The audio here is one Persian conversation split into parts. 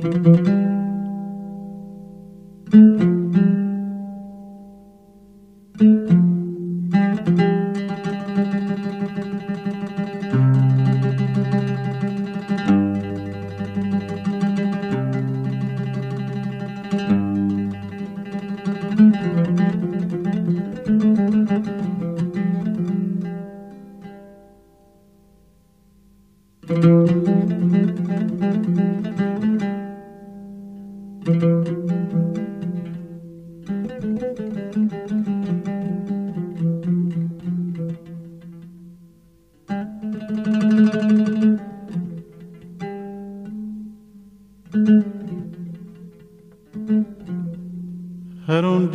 هر اون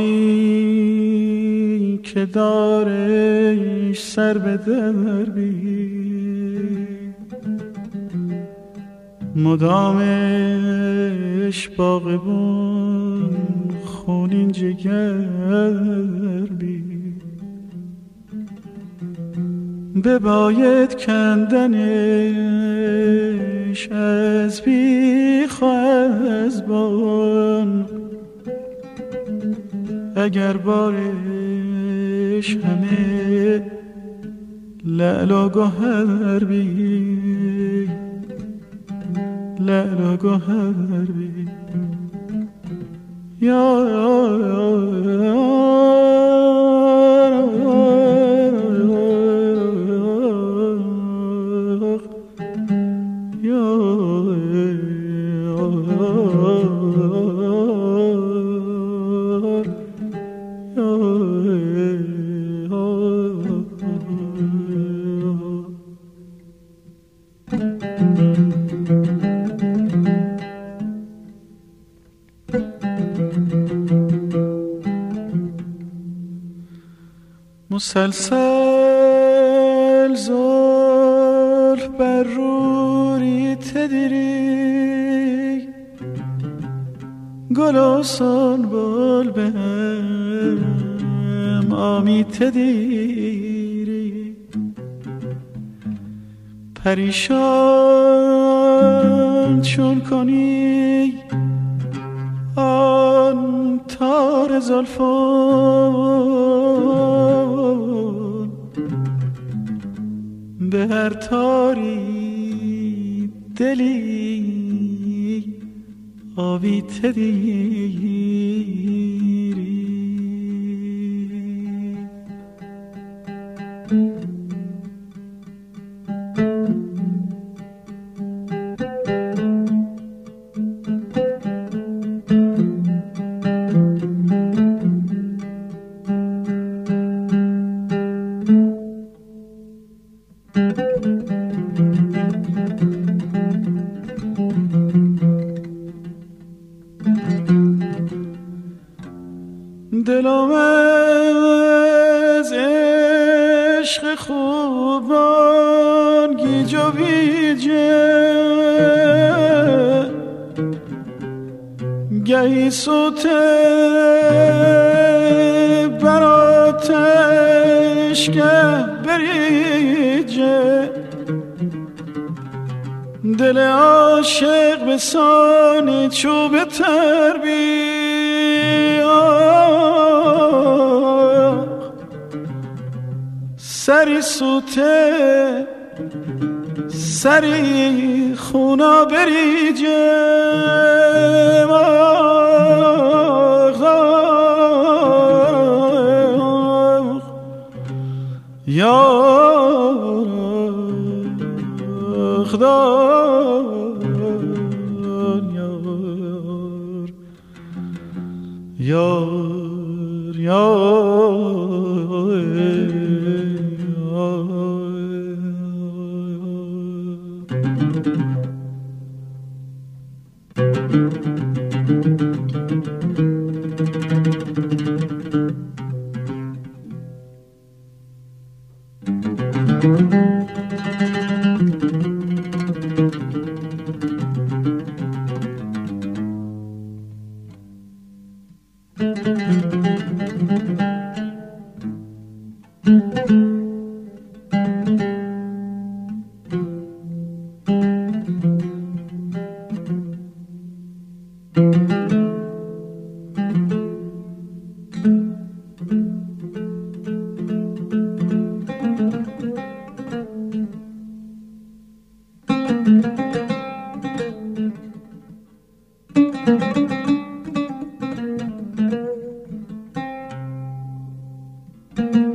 باقی که دارش سر به دربی مدامش باغبون خونین جگر بی بباید کندنش از بیخ از بان اگر بارش همه لعل و گوهر بی لعل و گوهر بی مسلسل زلف بر روری تدری گل و سنبل به هم آمی تدیری پریشان چون کنی آن تار زلفان به هر تاری دلی آبی تدیری دلم از عشق خوبان گیج و ویجه گهی سوت براتش که بریجه دل عاشق به سان چوب تربی سری سوته سری خونا بریجه یا خدا یار جان